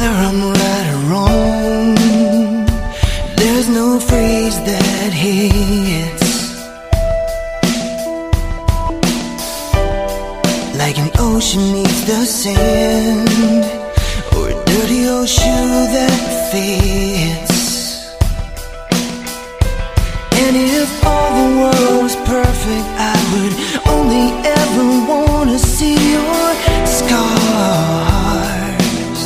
Whether I'm right or wrong, there's no phrase that hits like an ocean needs the sand, or a dirty old shoe that fits. And if all the world was perfect, I would only ever wanna see your scars.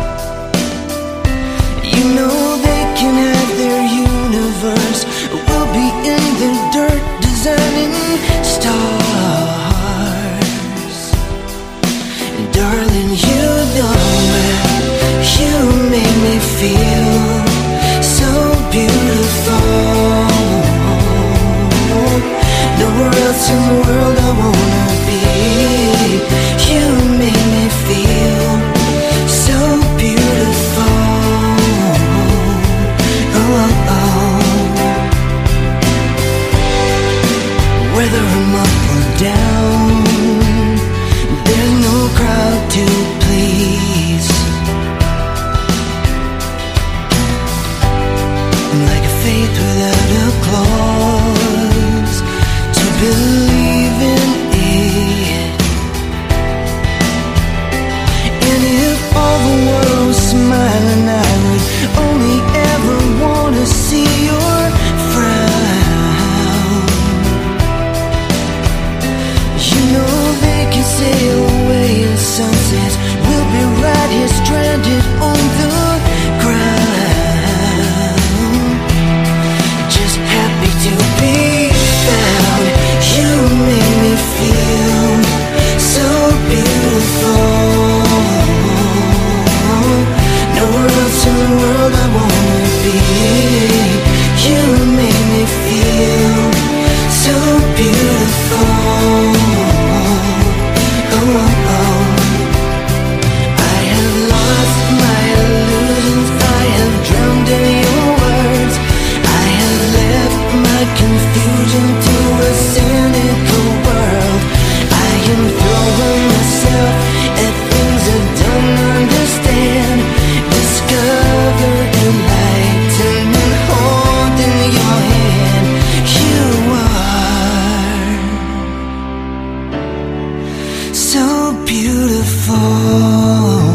You know they can have their universe, we'll be in the dirt designing stars. Darling, you know that you make me feel so beautiful. Nowhere else in the world I wanna be. You make me feel so beautiful. Oh, oh, oh. Whether I'm up or down, there's no crowd to please. I'm like a faith without a clause to believe in it. And if all the world was smiling, I would only ever wanna see your frown. You know they can sail away in sunsets, we'll be right here stranded on the ground, just happy to be found. You make me feel so beautiful. Nowhere else in the world I wanna be. You make me feel so beautiful. Oh, oh, oh. I have lost my illusions, I have drowned in your words. I have left my confusion to a cynical world. I am throwing myself at things I don't understand. Discover enlightenment, holding your hand. You are so beautiful.